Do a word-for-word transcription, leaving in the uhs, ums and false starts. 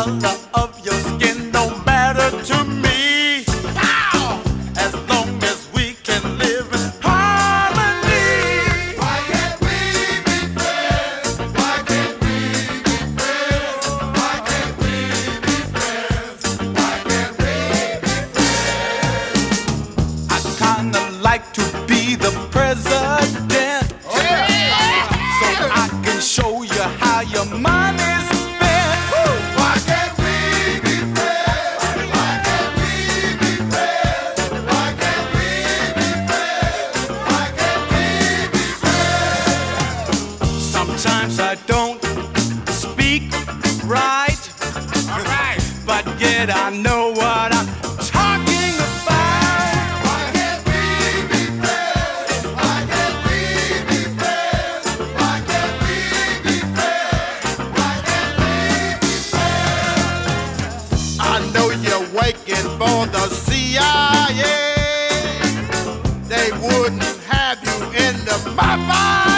color of your skin don't matter to me. Pow! As long as we can live in harmony. Why can't we be friends? Why can't we be friends? Why can't we be friends? Why can't we be friends? I kinda like to be the president. Oh, yeah. So I can show you how your money's spent. Why can't we be friends? Why can't we be friends? Why can't we be friends? Why can't we be friends? Sometimes I don't speak right, Alright. but yet I know what I'm talking about. Why can't we be friends? Why can't we be friends? Why can't we be friends? Why can't we be friends? I know you're waiting for the C I A. They wouldn't have you in the mafia.